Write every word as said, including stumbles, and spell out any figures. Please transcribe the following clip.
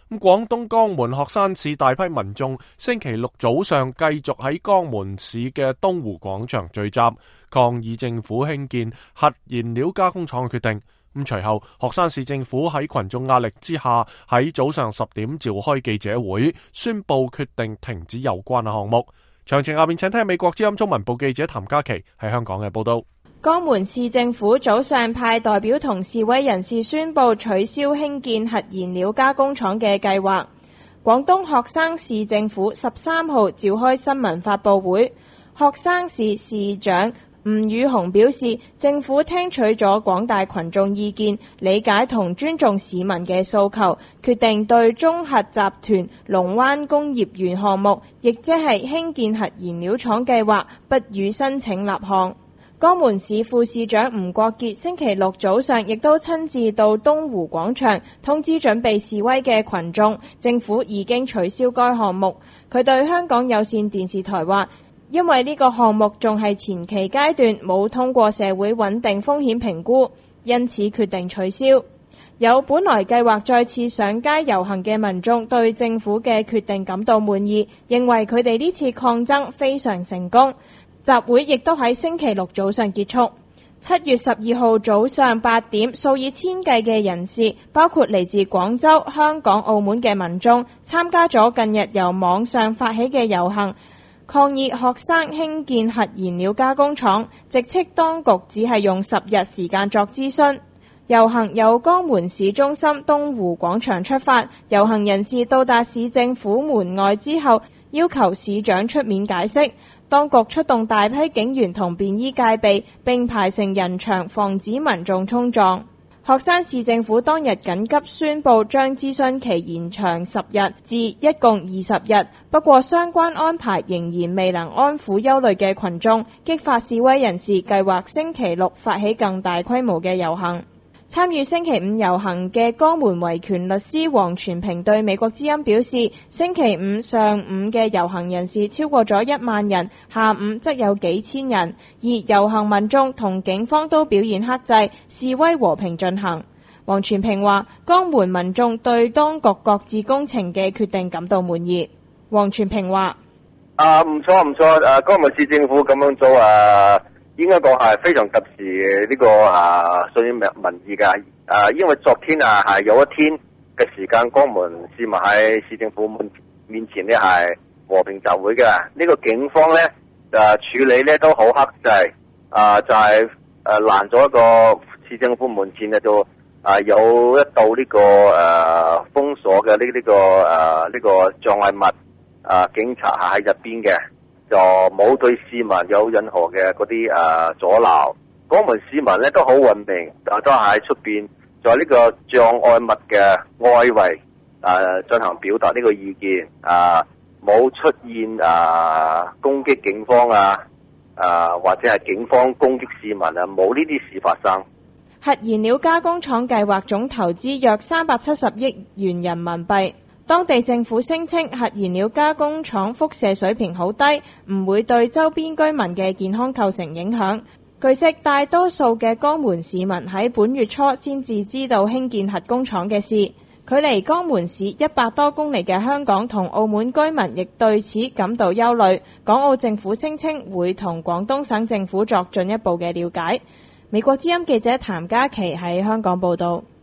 咁廣東江門鶴山市大批民眾星期六早上繼續喺江門市嘅東湖廣場聚集，抗議政府興建核燃料加工廠嘅決定。咁隨後，鶴山市政府喺群眾壓力之下，喺早上十點召開記者會，宣布決定停止有關嘅項目。詳情下面請聽美國之音中文部記者譚嘉琪喺香港嘅報道。 江門市政府早上派代表同示威人士宣布取消興建核燃料加工廠嘅計劃。廣東鶴山市政府十三號召開新聞發佈會，鶴山市市長吳宇雄表示，政府聽取咗廣大群眾意見，理解同尊重市民嘅訴求，決定對中核集團龍灣工業園項目，亦即係興建核燃料廠計劃，不予申請立項。江門市副市長吳國傑星期六早上亦都親自到東湖廣場通知準備示威嘅群眾，政府已經取消該項目。佢對香港有線電視台話，因為呢個項目仲係前期階段，冇通過社會穩定風險評估，因此決定取消。有本來計劃再次上街遊行嘅民眾對政府嘅決定感到滿意，認為佢哋呢次抗爭非常成功。集會亦都喺星期六早上結束。七月十二號早上八點，數以千計嘅人士，包括嚟自廣州、香港、澳門嘅民眾，參加咗近日由網上發起嘅遊行，抗議鶴山興建核燃料加工廠，直斥當局只係用十日時間作諮詢。遊行由江門市中心東湖廣場出發，遊行人士到達市政府門外之後，要求市長出面解釋。當局出動大批警員同便衣戒備，並排成人牆，防止民眾衝撞。鶴山市政府當日緊急宣布將諮詢期延長十日至一共二十日，不過相關安排仍然未能安撫憂慮嘅群眾，激發示威人士計劃星期六發起更大規模嘅遊行。參與星期五遊行嘅江門維權律師黃全平對美國之音表示，星期五上午嘅遊行人士超過咗一萬人，下午則有幾千人，而遊行民眾同警方都表現克制，示威和平進行。黃全平話，江門民眾對當局擱置工程嘅決定感到滿意。黃全平話： 啊，唔錯唔錯，誒，江門市政府咁樣做啊。應該講係非常及時呢、這個啊順應民意嘅，啊因為昨天啊係有一天嘅時間，江門市民喺市政府面面前呢係和平集會嘅。呢、這個警方咧啊處理咧都好克制，啊就係誒攔咗一個市政府門前嘅就啊有一道呢、這個誒、啊、封鎖嘅呢呢個誒呢、啊這個障礙物，啊警察係喺入邊嘅。就冇對市民有任何嘅嗰啲誒阻撓，江門市民咧都好穩定，就都喺出邊在呢個障礙物嘅外圍誒進行表達呢個意見，啊冇出現誒攻擊警方啊，誒或者係警方攻擊市民啊，冇呢啲事發生。 核燃料加工廠計劃總投資約三百七十億元人民幣。當地政府聲稱核燃料加工廠輻射水平好低，唔會對周邊居民嘅健康構成影響。據悉，大多數嘅江門市民喺本月初先至知道興建核工廠嘅事。距離江門市一百多公里嘅香港同澳門居民亦對此感到憂慮。港澳政府聲稱會同廣東省政府作進一步嘅了解。美國之音記者譚嘉琪喺香港報道。